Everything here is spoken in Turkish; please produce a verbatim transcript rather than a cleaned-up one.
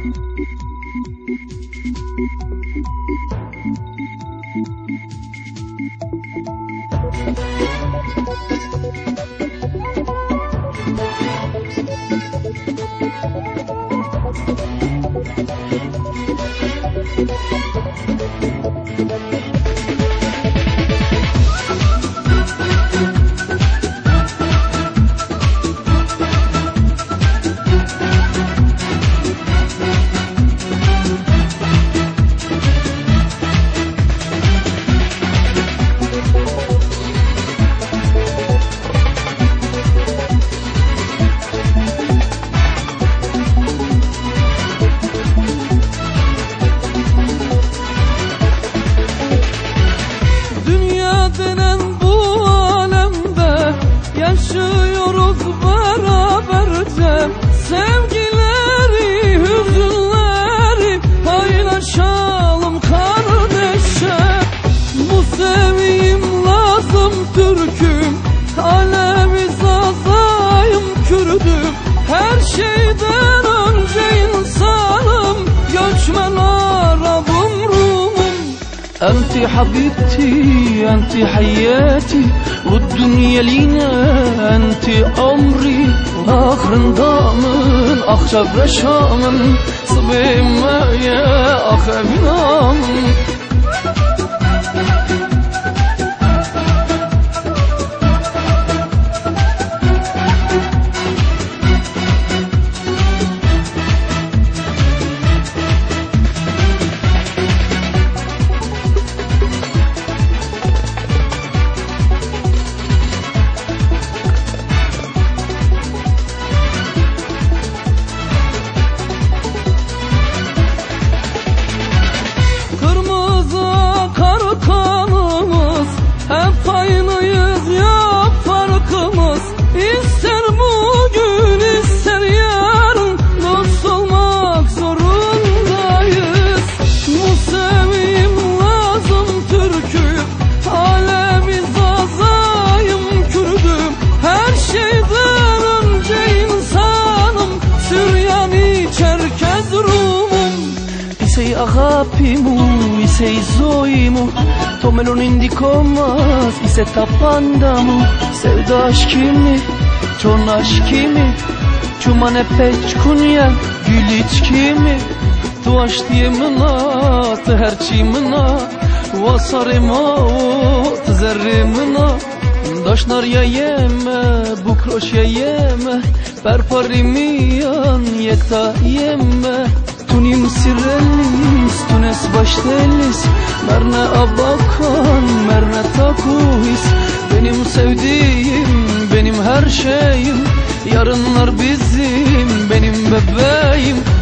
Yaşıyoruz beraberce, sevgileri, hüzünleri paylaşalım kardeşe. Bu sevgim lazım Türk'üm, Alevi zazayım Kürdüm. Her şeyden önce insanım, göçmen Arabım Rumum. أنت حبيبتي أنت حياتي والدنيا لينا أنت عمري آخر ضامن أخشى برشامن صبي ما يا أخي بنام Aynıyız ya farkımız, ister bugün ister yarın dost olmak zorundayız. Bu sevgim lazım Türk'üm, Alevi zazayım Kürdüm. Her şeyden önce insanım, Süryani Çerkez Rumum. Sei agapimu, sei zoimu, to me non indikomaz, ise tapandamu. Sevda aşkimi, çon aşkimi, çumane peçkunya, gül içkimi. Tu aştiyemina, tu herçimina, vasarima, tu zerrimina. Daşnar ya yeme, bukroş ya yeme, perparimiyan yekta yeme. Tunim sirellis, tunes baştelis, merne abakan, merne takuhis. Benim sevdiğim, benim her şeyim, yarınlar bizim, benim bebeğim.